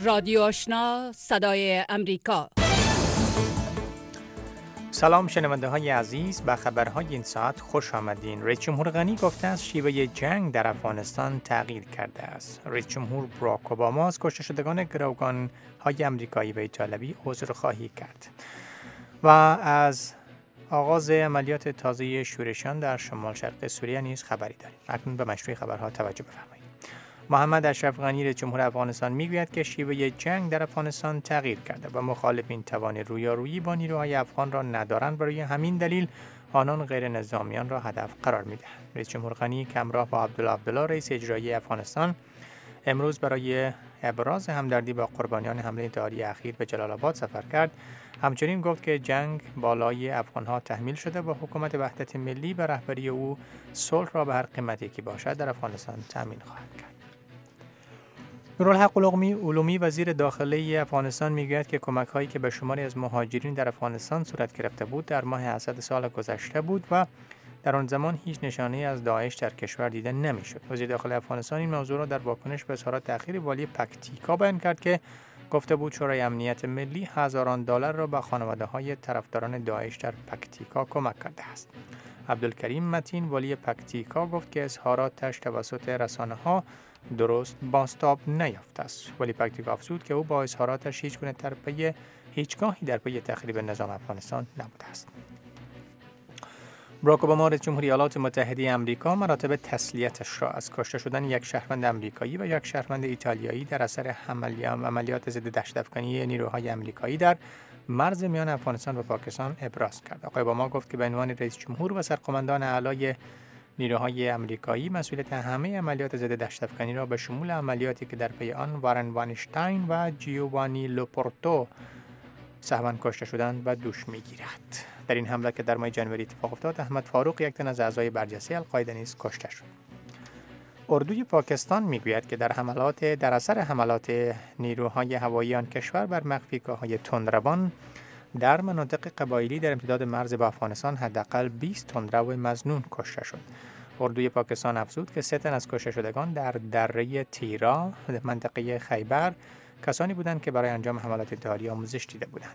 رادیو آشنا صدای امریکا. سلام شنونده های عزیز، به خبرهای این ساعت خوش آمدین. رئیس جمهور غنی گفته است شیوه جنگ در افغانستان تغییر کرده است. رئیس جمهور باراک اوباما از کشته شدگان گروگان های امریکایی و ایتالوی عذرخواهی کرد و از آغاز عملیات تازه شورشیان در شمال شرق سوریه نیز خبری داریم. اکنون به مشروع خبرها توجه بفرمایید. محمد اشرف غنی رئیس جمهور افغانستان میگوید که شیوه جنگ در افغانستان تغییر کرده و مخالفین توان رویارویی با نیروهای افغان را ندارند. برای همین دلیل آنان غیر نظامیان را هدف قرار میدهند. رئیس جمهور غنی که همراه با عبدالله رئیس اجرایی افغانستان امروز برای ابراز همدردی با قربانیان حمله انتحاری اخیر به جلال آباد سفر کرد، همچنین گفت که جنگ بالای افغانها تحمیل شده و حکومت وحدت ملی به رهبری او صلح را به هر قیمتی که باشد در افغانستان تامین خواهد کرد. نورالحق علومی وزیر داخلی افغانستان میگوید که کمک‌هایی که به شماری از مهاجرین در افغانستان صورت گرفته بود در ماه اسد سال گذشته بود و در آن زمان هیچ نشانه از داعش در کشور دیده نمی‌شد. وزیر داخلی افغانستان این موضوع را در واکنش به اظهارات اخیر والی پکتیکا بیان کرد که گفته بود شورای امنیت ملی هزاران دلار را به خانواده‌های طرفداران داعش در پکتیکا کمک کرده است. عبدالکریم متین والی پکتیکا گفت که اظهاراتش توسط رسانه‌ها درست بازتاب نیافته است. ولی پکتیکا افزود که او با اظهاراتش هیچگاهی در پی تخریب نظام افغانستان نبوده است. باراک اوباما رئیس جمهور ایالات متحده آمریکا مراتب تسلیتش را از کشته شدن یک شهروند آمریکایی و یک شهروند ایتالیایی در اثر عملیات ضد دهشت‌افکنی نیروهای آمریکایی در مرز میان افغانستان و پاکستان ابراز کرد. آقای اوباما گفت که به عنوان رئیس جمهور و سرقماندان اعلای نیروهای آمریکایی مسئولیت همه عملیات ضد دهشت‌افکنی را به شمول عملیاتی که در پی آن وارن وانشتاین و جیووانی لوپورتو سهواً کشته شدند به دوش می‌گیرد. در این حمله که در ماه ژانویه اتفاق افتاد، احمد فاروق یک تن از اعضای برجسته القاعده نیز کشته شد. اردوی پاکستان میگوید که در اثر حملات نیروهای هوایی آن کشور بر مخفیگاه‌های تندروان در مناطق قبایلی در امتداد مرز با افغانستان حداقل 20 تندرو مظنون کشته شد. اردوی پاکستان افزود که 3 تن از کشته شدگان در دره تیرا منطقه خیبر کسانی بودند که برای انجام حملات انتحاری آموزش دیده بودند.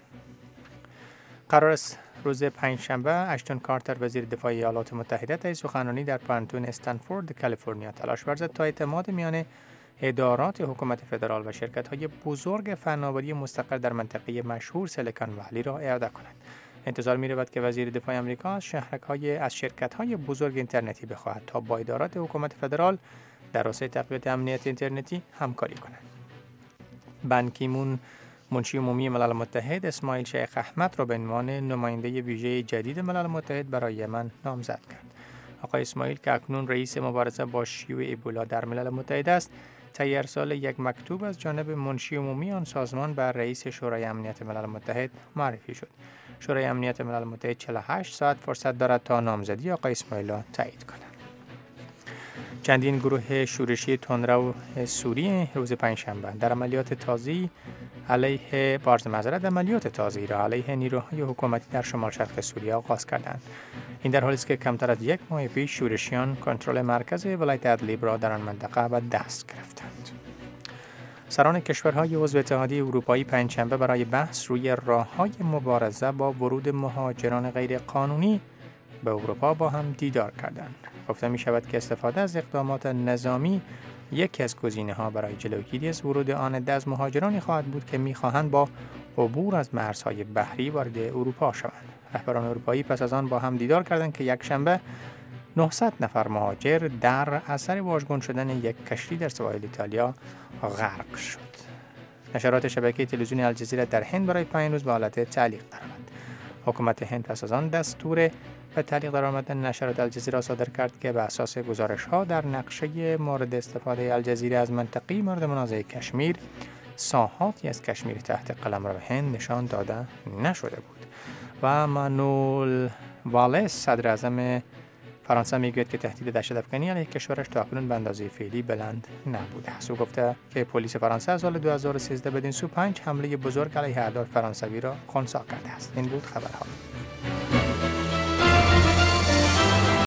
قرار است روز پنجشنبه اشتون کارتر وزیر دفاع ایالات متحده طی سخنرانی در پانتون استنفورد کالیفرنیا تلاش ورزد تا اعتماد میان ادارات حکومت فدرال و شرکت‌های بزرگ فناوری مستقر در منطقه مشهور سیلیکون ولی را اعاده کند. انتظار می‌رود که وزیر دفاع آمریکا از شرکت‌های بزرگ اینترنتی بخواهد تا با ادارات حکومت فدرال در راستای تقویت امنیت اینترنتی همکاری کنند. بان کی مون منشی عمومی ملل متحد اسماعیل شیخ احمد را به عنوان نماینده ویژه جدید ملل متحد برای یمن نامزد کرد. آقای اسماعیل که اکنون رئیس مبارزه با شیوع ایبولا در ملل متحد است، طی ارسال یک مکتوب از جانب منشی عمومی آن سازمان بر رئیس شورای امنیت ملل متحد معرفی شد. شورای امنیت ملل متحد 48 ساعت فرصت دارد تا نامزدی آقای اسماعیل را تایید کند. چندین گروه شورشی تندرو سوریه روز پنجشنبه در عملیات تازه‌ای را علیه نیروهای حکومتی در شمال شرق سوریه آغاز کردند. این در حالی است که کمتر از یک ماه پیش شورشیان کنترل مرکز ولایت ادلیب را در آن منطقه به دست گرفتند. سران کشورهای عضو اتحادیه اروپایی پنجشنبه برای بحث روی راه‌های مبارزه با ورود مهاجران غیرقانونی به اروپا با هم دیدار کردند. گفته می شود که استفاده از اقدامات نظامی یکی از گزینه‌ها برای جلوگیری از ورود آن عده از مهاجرانی خواهد بود که می‌خواهند با عبور از مرزهای بحری وارد اروپا شوند. رهبران اروپایی پس از آن با هم دیدار کردند که یک شنبه 900 نفر مهاجر در اثر واژگون شدن یک کشتی در سواحل ایتالیا غرق شد. نشرات شبکه تلویزیونی الجزیره در هند برای 5 روز به حالت تعلیق درآمد. حکومت هند پس از آن دستور به تعلیق درآمدن نشرات الجزیره صادر کرد که به اساس گزارش‌ها در نقشه مورد استفاده الجزیره از منطقه مورد منازعه کشمیر، ساحاتی از کشمیر تحت قلمرو هند نشان داده نشده بود. و مانوئل والس صدر اعظم فرانسه میگوید که تهدید دهشت‌افکنی علیه کشورش تاکنون به اندازه فعلی بلند نبوده است. او گفته که پلیس فرانسه از سال 2013 بدین سو 5 حمله بزرگ علیه اهداف فرانسوی را خنثی کرده است. این بود خبرها.